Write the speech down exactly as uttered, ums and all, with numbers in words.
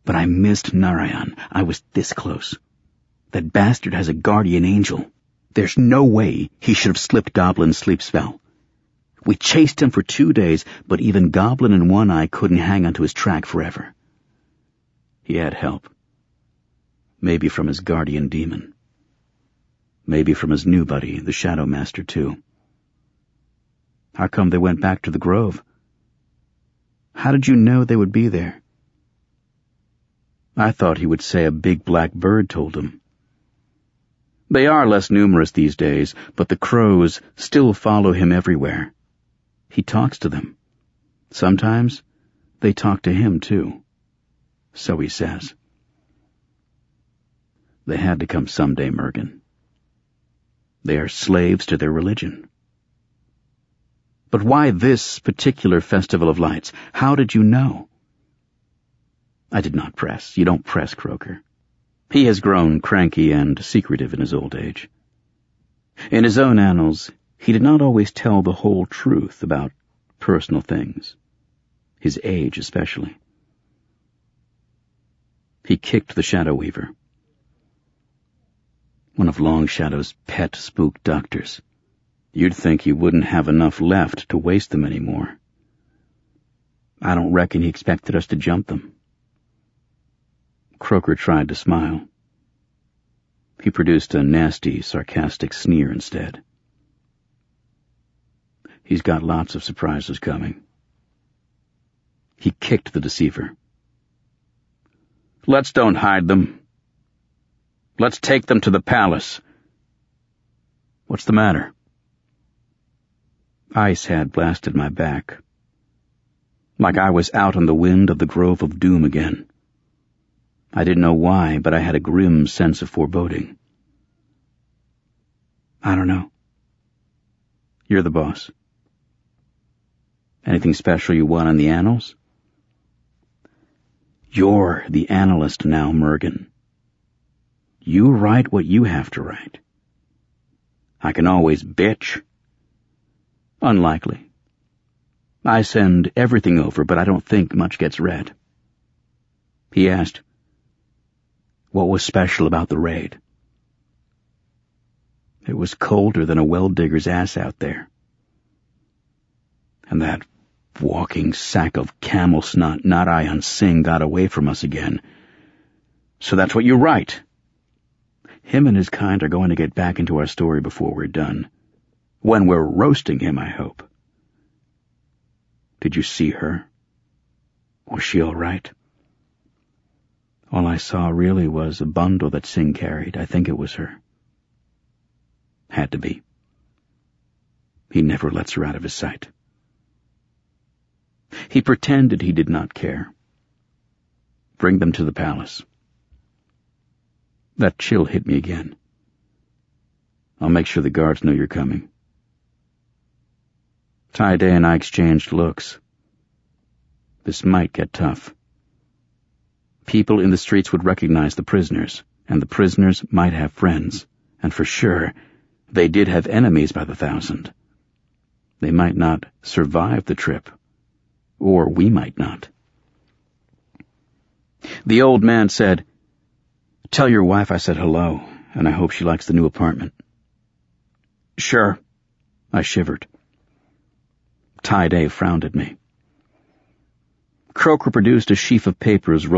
But I missed Narayan. I was this close. That bastard has a guardian angel. There's no way he should have slipped Goblin's sleep spell. We chased him for two days, but even Goblin and One Eye couldn't hang onto his track forever. He had help. Maybe from his guardian demon. Maybe from his new buddy, the Shadow Master, too. How come they went back to the Grove? How did you know they would be there? I thought he would say a big black bird told him. They are less numerous these days, but the crows still follow him everywhere. He talks to them. Sometimes they talk to him, too. So he says. They had to come someday, Mergen. They are slaves to their religion. But why this particular festival of lights? How did you know? I did not press. You don't press Croker. He has grown cranky and secretive in his old age. In his own annals, he did not always tell the whole truth about personal things, his age especially. He kicked the Shadow Weaver, one of Long Shadow's pet spook doctors. You'd think he wouldn't have enough left to waste them anymore. I don't reckon he expected us to jump them. Croker tried to smile. He produced a nasty, sarcastic sneer instead. He's got lots of surprises coming. He kicked the deceiver. Let's don't hide them. Let's take them to the palace. What's the matter? Ice had blasted my back. Like I was out on the wind of the Grove of Doom again. I didn't know why, but I had a grim sense of foreboding. I don't know. You're the boss. Anything special you want in the annals? You're the analyst now, Mergen. You write what you have to write. I can always bitch. Unlikely. I send everything over, but I don't think much gets read. He asked, what was special about the raid? It was colder than a well-digger's ass out there. And that walking sack of camel snot Narayan Singh got away from us again. So that's what you write. Him and his kind are going to get back into our story before we're done. When we're roasting him, I hope. Did you see her? Was she all right? All I saw really was a bundle that Singh carried. I think it was her. Had to be. He never lets her out of his sight. He pretended he did not care. Bring them to the palace. That chill hit me again. I'll make sure the guards know you're coming. Ty-Day and I exchanged looks. This might get tough. People in the streets would recognize the prisoners, and the prisoners might have friends, and for sure, they did have enemies by the thousand. They might not survive the trip, or we might not. The old man said, "Tell your wife I said hello, and I hope she likes the new apartment." "Sure." I shivered. Ty-Day frowned at me. Croker produced a sheaf of papers